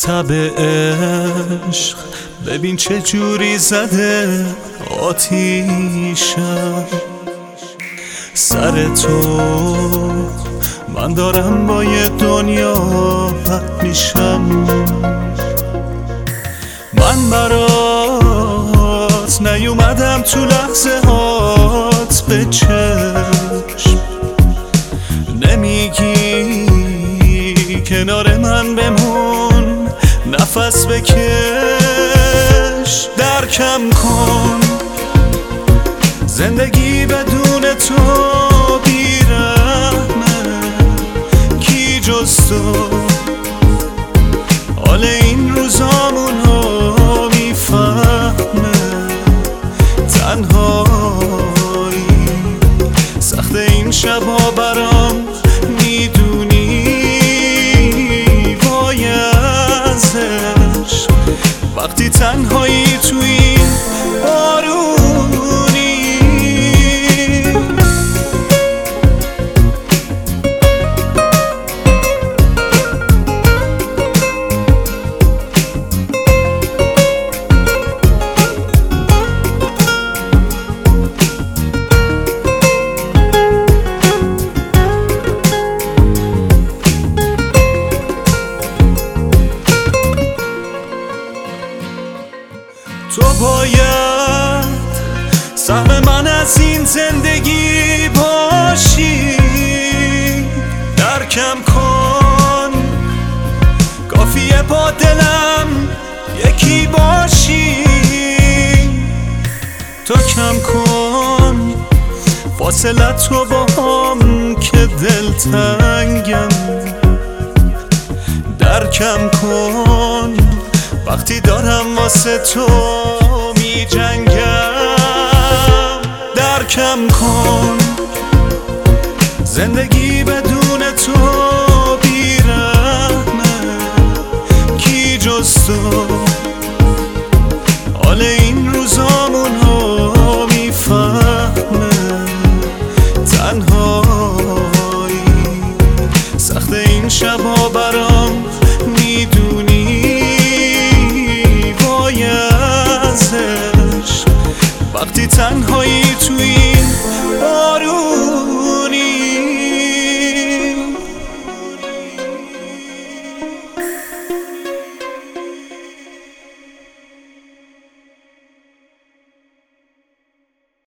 تب عشق ببین چه جوری زده آتیشم سر تو. من دارم با یه دنیا بد میشم. من برات نیومدم تو لحظه هات به چشم، نمیگی کنار من بمون نفس بکش. درکم کن زندگی بدون تو بیرحمه. کی جز تو حال این روزامونو میفهمه؟ تنهایی سخت این شبا برام میدونی. وای ازش وقتی تنهایی تو این بارونی. تو باید سهم من از این زندگی باشی. درکم کن کافیه با دلم یکی باشی. تو کم کن فاصله تو با هم که دلتنگم. درکم کن وقتی دارم واسه تو می جنگم. درکم کن زندگی بدون تو بیرحمه. کی جز تو حال این روزامونو میفهمه؟ تنهایی سخت این شبا برام میدونی. وقتی تنهایی